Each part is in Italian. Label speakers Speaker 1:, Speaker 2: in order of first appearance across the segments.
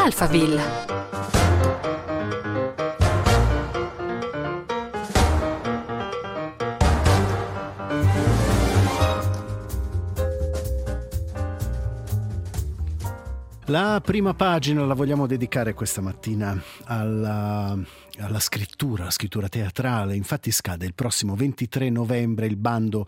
Speaker 1: Alphaville.
Speaker 2: La prima pagina la vogliamo dedicare questa mattina alla scrittura teatrale. Infatti scade il prossimo 23 novembre il bando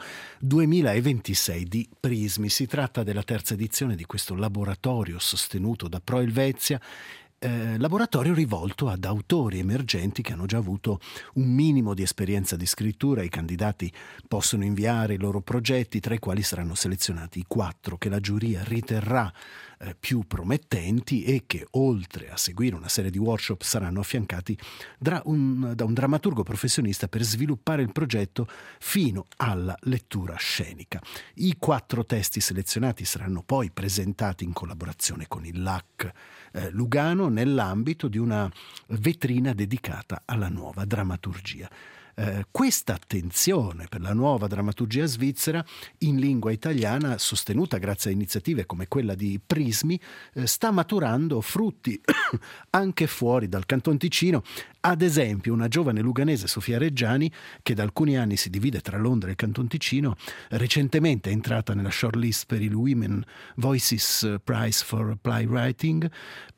Speaker 2: 2026 di Prismi. Si tratta della terza edizione di questo laboratorio sostenuto da Pro Helvetia, laboratorio rivolto ad autori emergenti che hanno già avuto un minimo di esperienza di scrittura. I candidati possono inviare i loro progetti, tra i quali saranno selezionati i 4 che la giuria riterrà più promettenti e che, oltre a seguire una serie di workshop, saranno affiancati da un drammaturgo professionista per sviluppare il progetto fino alla lettura scenica. I 4 testi selezionati saranno poi presentati in collaborazione con il LAC Lugano nell'ambito di una vetrina dedicata alla nuova drammaturgia. Questa attenzione per la nuova drammaturgia svizzera in lingua italiana, sostenuta grazie a iniziative come quella di Prismi, sta maturando frutti anche fuori dal Canton Ticino. Ad esempio, una giovane luganese, Sofia Reggiani, che da alcuni anni si divide tra Londra e il Canton Ticino, recentemente è entrata nella shortlist per il Women Voices Prize for Playwriting,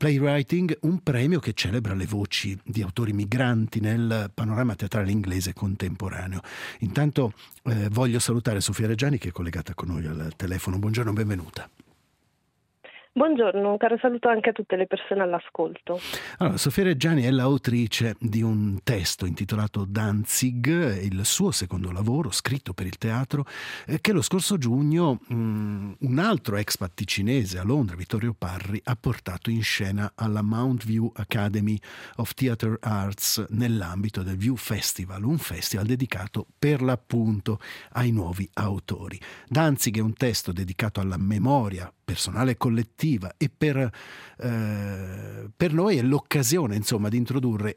Speaker 2: un premio che celebra le voci di autori migranti nel panorama teatrale inglese contemporaneo. Intanto voglio salutare Sofia Reggiani, che è collegata con noi al telefono. Buongiorno, benvenuta.
Speaker 3: Buongiorno, un caro saluto anche a tutte le persone all'ascolto.
Speaker 2: Allora, Sofia Reggiani è l'autrice di un testo intitolato Danzig, il suo secondo lavoro scritto per il teatro, che lo scorso giugno un altro expat ticinese a Londra, Vittorio Parri, ha portato in scena alla Mount View Academy of Theatre Arts nell'ambito del View Festival, un festival dedicato per l'appunto ai nuovi autori. Danzig è un testo dedicato alla memoria personale e collettiva e per noi è l'occasione, insomma, di introdurre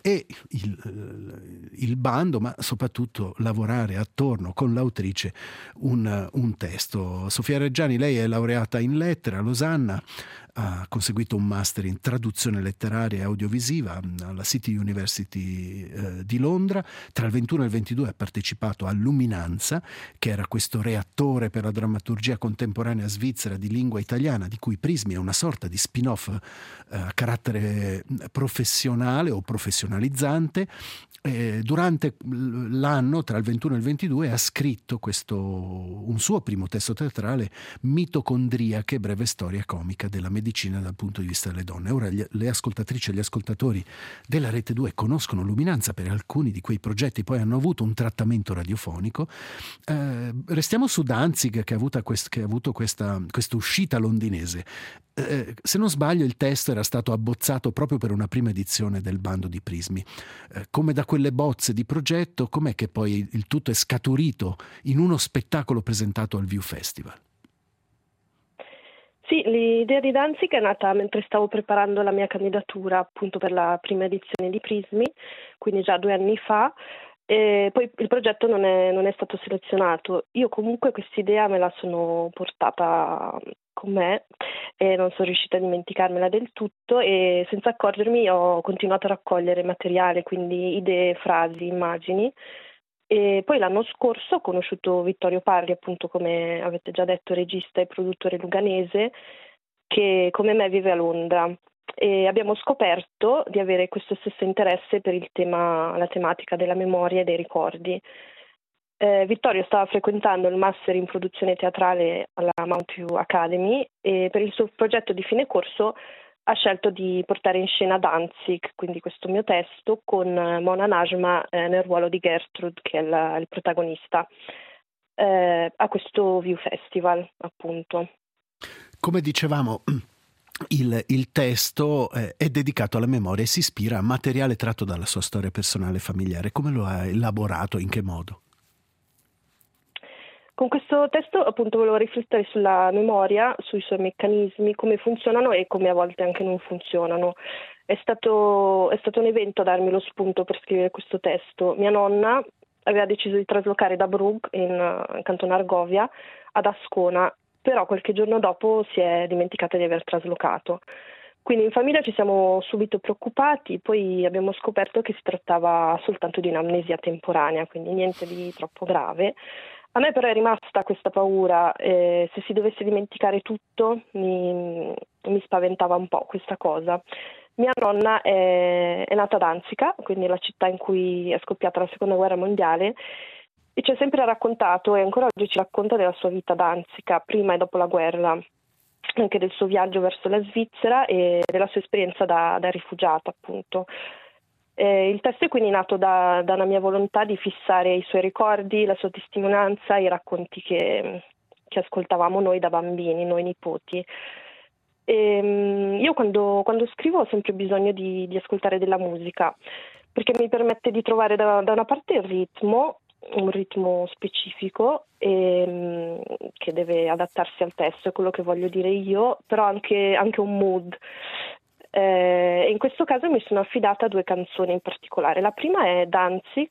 Speaker 2: il bando, ma soprattutto lavorare attorno con l'autrice un testo. Sofia Reggiani, lei è laureata in lettere a Losanna, ha conseguito un master in traduzione letteraria e audiovisiva alla City University di Londra. Tra il 21 e il 22 ha partecipato a Luminanza, che era questo reattore per la drammaturgia contemporanea svizzera di lingua italiana, di cui Prismi è una sorta di spin-off a carattere professionale o professionalizzante. Durante l'anno, tra il 21 e il 22, ha scritto un suo primo testo teatrale, Mitocondriache, breve storia comica della medicina dal punto di vista delle donne. Ora le ascoltatrici e gli ascoltatori della Rete 2 conoscono Luminanza per alcuni di quei progetti, poi hanno avuto un trattamento radiofonico. Restiamo su Danzig, che ha avuto questa uscita londinese. Se non sbaglio, il testo era stato abbozzato proprio per una prima edizione del bando di Prismi. Come da quelle bozze di progetto, com'è che poi il tutto è scaturito in uno spettacolo presentato al View Festival?
Speaker 3: Sì, l'idea di Danzig è nata mentre stavo preparando la mia candidatura appunto per la prima edizione di Prismi, quindi già 2 anni fa. E poi il progetto non è stato selezionato. Io comunque quest'idea me la sono portata con me e non sono riuscita a dimenticarmela del tutto, e senza accorgermi ho continuato a raccogliere materiale, quindi idee, frasi, immagini. E poi l'anno scorso ho conosciuto Vittorio Parri, appunto, come avete già detto, regista e produttore luganese, che come me vive a Londra. E abbiamo scoperto di avere questo stesso interesse per la tematica della memoria e dei ricordi. Vittorio stava frequentando il master in produzione teatrale alla Mount View Academy e per il suo progetto di fine corso ha scelto di portare in scena Danzig, quindi questo mio testo, con Mona Najma nel ruolo di Gertrude, che è il protagonista, a questo View Festival, appunto.
Speaker 2: Come dicevamo, il testo è dedicato alla memoria e si ispira a materiale tratto dalla sua storia personale e familiare. Come lo ha elaborato? In che modo?
Speaker 3: Con questo testo appunto volevo riflettere sulla memoria, sui suoi meccanismi, come funzionano e come a volte anche non funzionano. È stato un evento a darmi lo spunto per scrivere questo testo. Mia nonna aveva deciso di traslocare da Brugg, in Canton Argovia, ad Ascona, però qualche giorno dopo si è dimenticata di aver traslocato. Quindi in famiglia ci siamo subito preoccupati, poi abbiamo scoperto che si trattava soltanto di un'amnesia temporanea, quindi niente di troppo grave. A me però è rimasta questa paura, se si dovesse dimenticare tutto mi spaventava un po' questa cosa. Mia nonna è nata ad Danzica, quindi la città in cui è scoppiata la seconda guerra mondiale, e ci ha sempre raccontato, e ancora oggi ci racconta della sua vita a Danzica, prima e dopo la guerra, anche del suo viaggio verso la Svizzera e della sua esperienza da rifugiata, appunto. Il testo è quindi nato da una mia volontà di fissare i suoi ricordi, la sua testimonianza, i racconti che ascoltavamo noi da bambini, noi nipoti. Io quando scrivo ho sempre bisogno di ascoltare della musica, perché mi permette di trovare da una parte il ritmo, un ritmo specifico che deve adattarsi al testo, è quello che voglio dire io, però anche un mood. E in questo caso mi sono affidata a due canzoni in particolare. La prima è Dancing,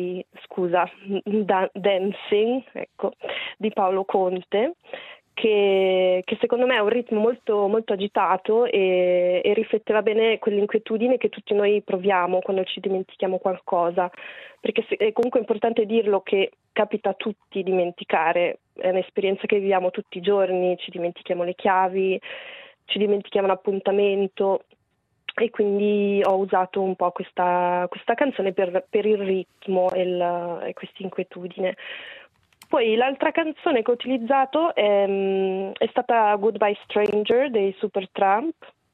Speaker 3: ecco, di Paolo Conte, che secondo me ha un ritmo molto, molto agitato e rifletteva bene quell'inquietudine che tutti noi proviamo quando ci dimentichiamo qualcosa, perché è comunque importante dirlo che capita a tutti dimenticare, è un'esperienza che viviamo tutti i giorni, ci dimentichiamo le chiavi, ci dimentichiamo l'appuntamento, e quindi ho usato un po' questa canzone per il ritmo e questa inquietudine. Poi l'altra canzone che ho utilizzato è stata Goodbye Stranger dei Supertramp,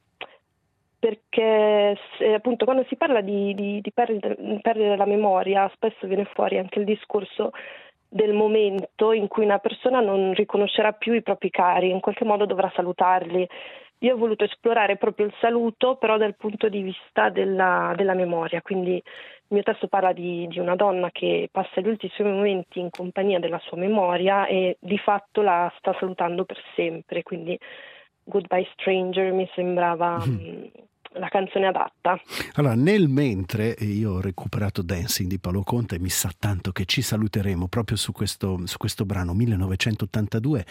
Speaker 3: perché appunto quando si parla di perdere la memoria spesso viene fuori anche il discorso del momento in cui una persona non riconoscerà più i propri cari, in qualche modo dovrà salutarli. Io ho voluto esplorare proprio il saluto, però dal punto di vista della memoria, quindi il mio testo parla di una donna che passa gli ultimi suoi momenti in compagnia della sua memoria e di fatto la sta salutando per sempre, quindi Goodbye Stranger mi sembrava la canzone adatta.
Speaker 2: Allora, nel mentre io ho recuperato Dancing di Paolo Conte, mi sa tanto che ci saluteremo proprio su questo brano 1982.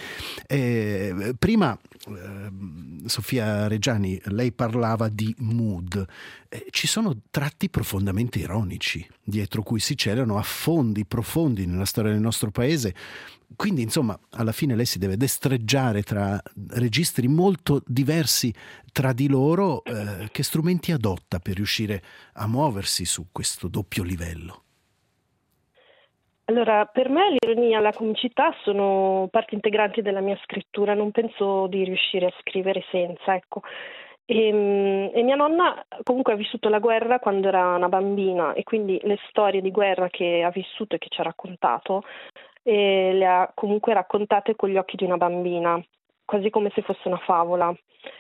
Speaker 2: Prima Sofia Reggiani, lei parlava di mood. Ci sono tratti profondamente ironici dietro cui si celano affondi profondi nella storia del nostro paese. Quindi, insomma, alla fine lei si deve destreggiare tra registri molto diversi tra di loro. Che strumenti adotta per riuscire a muoversi su questo doppio livello?
Speaker 3: Allora, per me l'ironia e la comicità sono parti integranti della mia scrittura, non penso di riuscire a scrivere senza, ecco. E mia nonna comunque ha vissuto la guerra quando era una bambina e quindi le storie di guerra che ha vissuto e che ci ha raccontato le ha comunque raccontate con gli occhi di una bambina, quasi come se fosse una favola.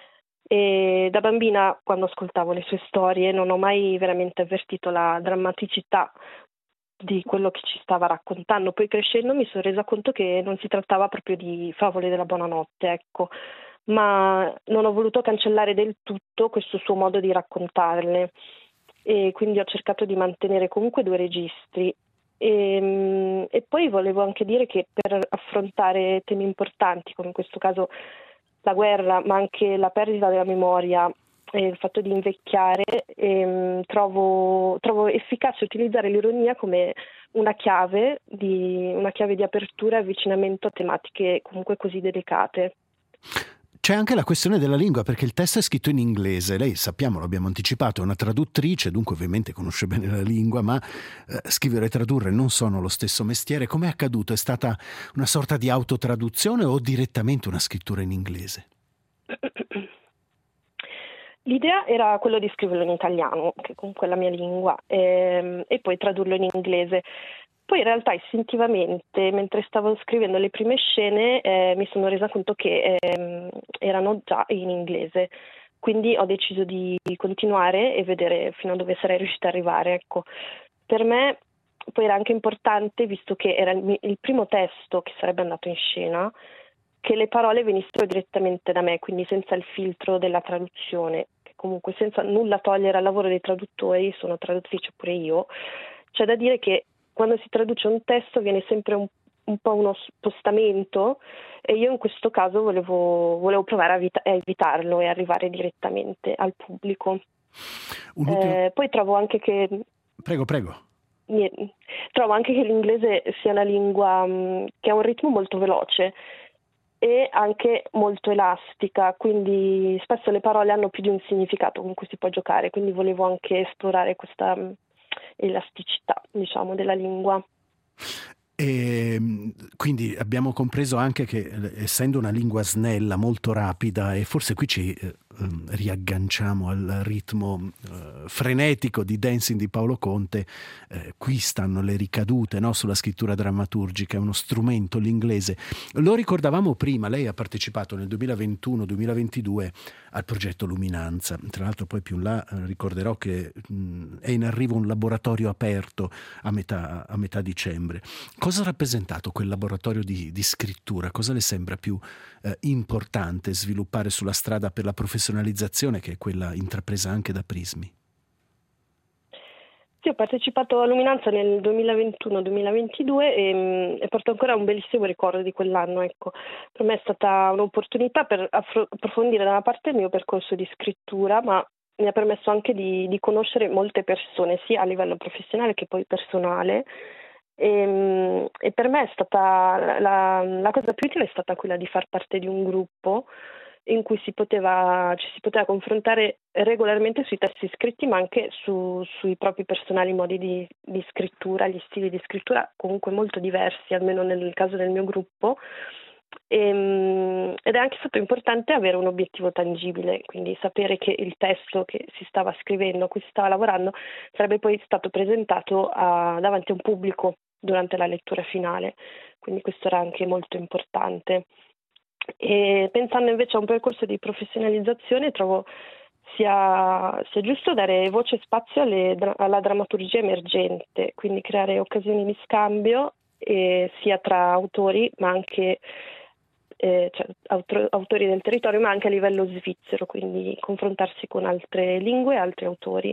Speaker 3: E da bambina, quando ascoltavo le sue storie, non ho mai veramente avvertito la drammaticità di quello che ci stava raccontando. Poi crescendo mi sono resa conto che non si trattava proprio di favole della buonanotte, ecco, ma non ho voluto cancellare del tutto questo suo modo di raccontarle e quindi ho cercato di mantenere comunque due registri. E poi volevo anche dire che per affrontare temi importanti, come in questo caso la guerra, ma anche la perdita della memoria e il fatto di invecchiare, trovo efficace utilizzare l'ironia come una chiave di apertura e avvicinamento a tematiche comunque così delicate.
Speaker 2: C'è anche la questione della lingua, perché il testo è scritto in inglese. Lei, sappiamo, l'abbiamo anticipato, è una traduttrice, dunque ovviamente conosce bene la lingua, ma scrivere e tradurre non sono lo stesso mestiere. Com'è accaduto? È stata una sorta di autotraduzione o direttamente una scrittura in inglese?
Speaker 3: L'idea era quello di scriverlo in italiano, che comunque è la mia lingua, e poi tradurlo in inglese. Poi in realtà istintivamente, mentre stavo scrivendo le prime scene, mi sono resa conto che erano già in inglese, quindi ho deciso di continuare e vedere fino a dove sarei riuscita ad arrivare. Ecco. Per me poi era anche importante, visto che era il primo testo che sarebbe andato in scena, che le parole venissero direttamente da me, quindi senza il filtro della traduzione, che comunque senza nulla togliere al lavoro dei traduttori, sono traduttrice pure io. C'è da dire che quando si traduce un testo viene sempre un un po' uno spostamento, e io in questo caso volevo provare a evitarlo e arrivare direttamente al pubblico. Poi trovo anche che...
Speaker 2: Prego, prego.
Speaker 3: Trovo anche che l'inglese sia una lingua che ha un ritmo molto veloce e anche molto elastica, quindi spesso le parole hanno più di un significato con cui si può giocare, quindi volevo anche esplorare questa elasticità, diciamo, della lingua.
Speaker 2: E quindi abbiamo compreso anche che, essendo una lingua snella, molto rapida, e forse qui ci riagganciamo al ritmo frenetico di Dancing di Paolo Conte, qui stanno le ricadute, no, sulla scrittura drammaturgica. È uno strumento, l'inglese. Lo ricordavamo prima, lei ha partecipato nel 2021-2022 al progetto Luminanza. Tra l'altro poi più in là ricorderò che è in arrivo un laboratorio aperto a metà dicembre. Cosa ha rappresentato quel laboratorio di scrittura? Cosa le sembra più importante sviluppare sulla strada per la professionalizzazione, che è quella intrapresa anche da Prismi?
Speaker 3: Sì, ho partecipato a Luminanza nel 2021-2022 e porto ancora un bellissimo ricordo di quell'anno. Ecco. Per me è stata un'opportunità per approfondire da una parte il mio percorso di scrittura, ma mi ha permesso anche di conoscere molte persone, sia a livello professionale che poi personale. E per me è stata la cosa più utile è stata quella di far parte di un gruppo in cui ci si poteva confrontare regolarmente sui testi scritti, ma anche sui propri personali modi di scrittura, gli stili di scrittura comunque molto diversi, almeno nel caso del mio gruppo. Ed è anche stato importante avere un obiettivo tangibile, quindi sapere che il testo che si stava scrivendo, a cui si stava lavorando, sarebbe poi stato presentato davanti a un pubblico durante la lettura finale, quindi questo era anche molto importante. E pensando invece a un percorso di professionalizzazione, trovo sia giusto dare voce e spazio alla drammaturgia emergente, quindi creare occasioni di scambio sia tra autori, ma anche autori del territorio, ma anche a livello svizzero, quindi confrontarsi con altre lingue e altri autori.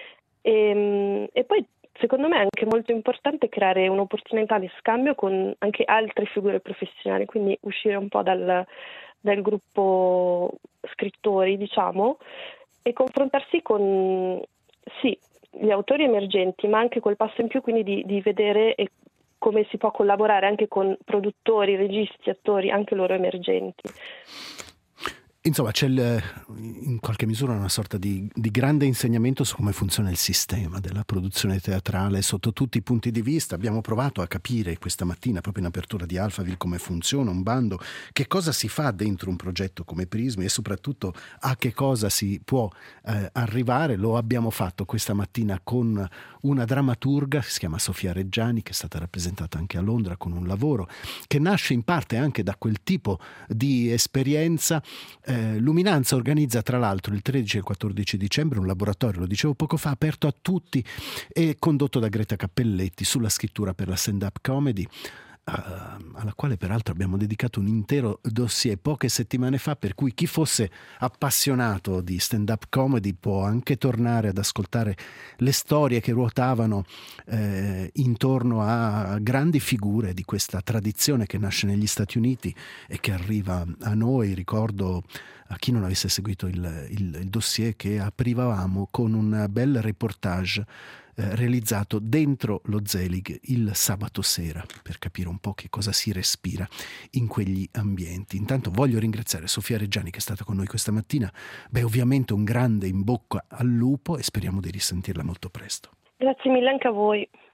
Speaker 3: E poi secondo me è anche molto importante creare un'opportunità di scambio con anche altre figure professionali, quindi uscire un po' dal gruppo scrittori, diciamo, e confrontarsi con gli autori emergenti, ma anche quel passo in più, quindi di vedere come si può collaborare anche con produttori, registi, attori, anche loro emergenti.
Speaker 2: Insomma, c'è in qualche misura una sorta di grande insegnamento su come funziona il sistema della produzione teatrale sotto tutti i punti di vista. Abbiamo provato a capire questa mattina, proprio in apertura di Alphaville, come funziona un bando, che cosa si fa dentro un progetto come Prismi e soprattutto a che cosa si può arrivare. Lo abbiamo fatto questa mattina con una drammaturga che si chiama Sofia Reggiani, che è stata rappresentata anche a Londra con un lavoro che nasce in parte anche da quel tipo di esperienza. Luminanza organizza tra l'altro il 13 e il 14 dicembre un laboratorio, lo dicevo poco fa, aperto a tutti e condotto da Greta Cappelletti sulla scrittura per la stand-up comedy, alla quale peraltro abbiamo dedicato un intero dossier poche settimane fa, per cui chi fosse appassionato di stand-up comedy può anche tornare ad ascoltare le storie che ruotavano intorno a grandi figure di questa tradizione che nasce negli Stati Uniti e che arriva a noi. Ricordo a chi non avesse seguito il dossier che aprivamo con un bel reportage realizzato dentro lo Zelig il sabato sera, per capire un po' che cosa si respira in quegli ambienti. Intanto voglio ringraziare Sofia Reggiani, che è stata con noi questa mattina. Ovviamente un grande in bocca al lupo e speriamo di risentirla molto presto.
Speaker 3: Grazie mille anche a voi.